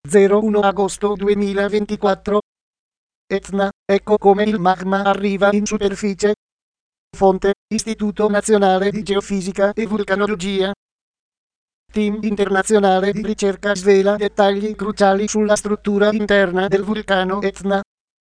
01 agosto 2024. Etna, ecco come il magma arriva in superficie. Fonte, Istituto Nazionale di Geofisica e Vulcanologia. Team internazionale di ricerca svela dettagli cruciali sulla struttura interna del vulcano Etna.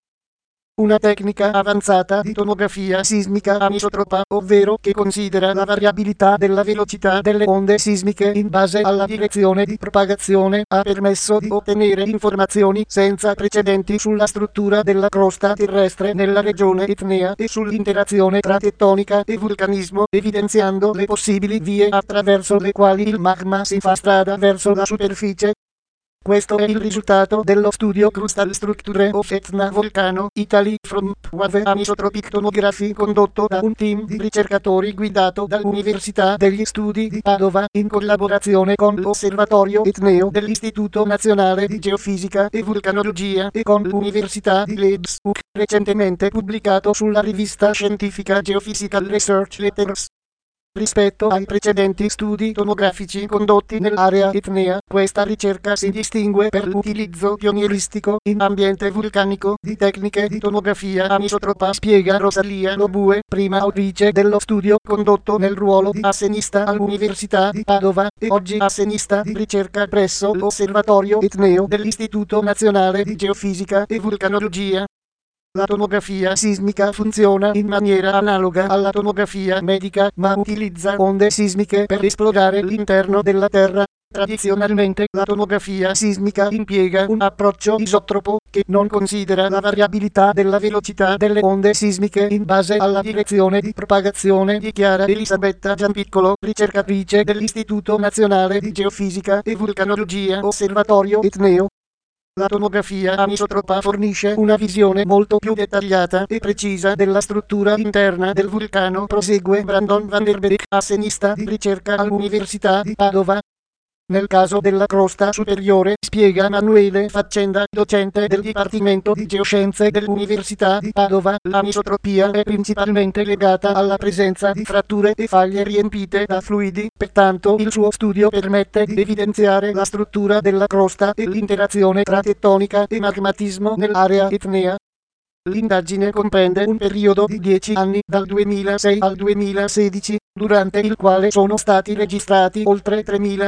Una tecnica avanzata di tomografia sismica anisotropa, ovvero che considera la variabilità della velocità delle onde sismiche in base alla direzione di propagazione, ha permesso di ottenere informazioni senza precedenti sulla struttura della crosta terrestre nella regione etnea e sull'interazione tra tettonica e vulcanismo, evidenziando le possibili vie attraverso le quali il magma si fa strada verso la superficie. Questo è il risultato dello studio Crustal Structure of Etna Volcano, Italy from Wave Anisotropic Tomography condotto da un team di ricercatori guidato dall'Università degli Studi di Padova in collaborazione con l'Osservatorio Etneo dell'Istituto Nazionale di Geofisica e Vulcanologia e con l'Università di Leeds, recentemente pubblicato sulla rivista scientifica Geophysical Research Letters. Rispetto ai precedenti studi tomografici condotti nell'area etnea, questa ricerca si distingue per l'utilizzo pionieristico in ambiente vulcanico di tecniche di tomografia anisotropa, spiega Rosalia Lobue, prima autrice dello studio condotto nel ruolo di assenista all'Università di Padova e oggi assenista di ricerca presso l'Osservatorio Etneo dell'Istituto Nazionale di Geofisica e Vulcanologia. La tomografia sismica funziona in maniera analoga alla tomografia medica, ma utilizza onde sismiche per esplorare l'interno della Terra. Tradizionalmente la tomografia sismica impiega un approccio isotropo che non considera la variabilità della velocità delle onde sismiche in base alla direzione di propagazione, dichiara Elisabetta Giampiccolo, ricercatrice dell'Istituto Nazionale di Geofisica e Vulcanologia, Osservatorio Etneo. La tomografia anisotropa fornisce una visione molto più dettagliata e precisa della struttura interna del vulcano, prosegue Brandon van der Beek, assenista di ricerca all'Università di Padova. Nel caso della crosta superiore, spiega Manuele Faccenda, docente del Dipartimento di Geoscienze dell'Università di Padova, l'anisotropia è principalmente legata alla presenza di fratture e faglie riempite da fluidi, pertanto il suo studio permette di evidenziare la struttura della crosta e l'interazione tra tettonica e magmatismo nell'area etnea. L'indagine comprende un periodo di 10 anni, dal 2006 al 2016, durante il quale sono stati registrati oltre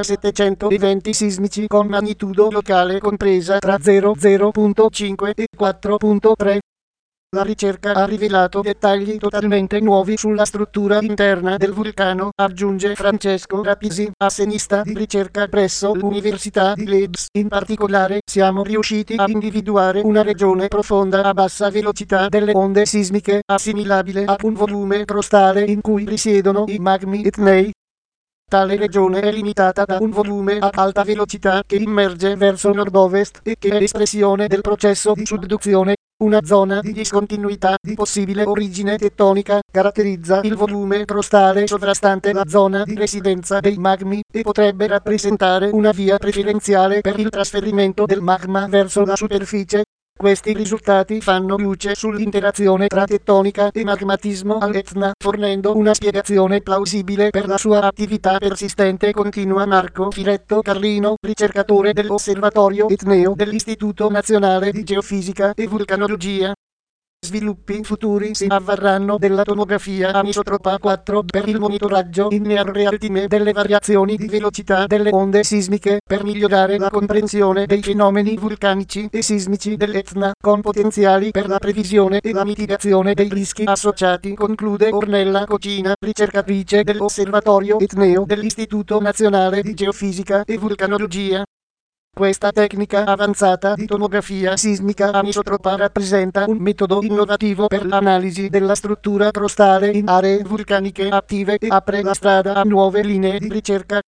3.700 eventi sismici con magnitudo locale compresa tra 0,5 e 4,3. La ricerca ha rivelato dettagli totalmente nuovi sulla struttura interna del vulcano, aggiunge Francesco Rapisi, assenista di ricerca presso l'Università di Leeds. In particolare, siamo riusciti a individuare una regione profonda a bassa velocità delle onde sismiche, assimilabile a un volume crostale in cui risiedono i magmi etnei. Tale regione è limitata da un volume a alta velocità che immerge verso nord-ovest e che è espressione del processo di subduzione. Una zona di discontinuità di possibile origine tettonica caratterizza il volume crostale sovrastante la zona di residenza dei magmi e potrebbe rappresentare una via preferenziale per il trasferimento del magma verso la superficie. Questi risultati fanno luce sull'interazione tra tettonica e magmatismo all'Etna, fornendo una spiegazione plausibile per la sua attività persistente, continua Marco Firetto Carlino, ricercatore dell'Osservatorio Etneo dell'Istituto Nazionale di Geofisica e Vulcanologia. Sviluppi futuri si avvarranno della tomografia anisotropa 4 per il monitoraggio in near real time delle variazioni di velocità delle onde sismiche per migliorare la comprensione dei fenomeni vulcanici e sismici dell'Etna, con potenziali per la previsione e la mitigazione dei rischi associati, conclude Ornella Cocina, ricercatrice dell'Osservatorio Etneo dell'Istituto Nazionale di Geofisica e Vulcanologia. Questa tecnica avanzata di tomografia sismica anisotropa rappresenta un metodo innovativo per l'analisi della struttura crostale in aree vulcaniche attive e apre la strada a nuove linee di ricerca.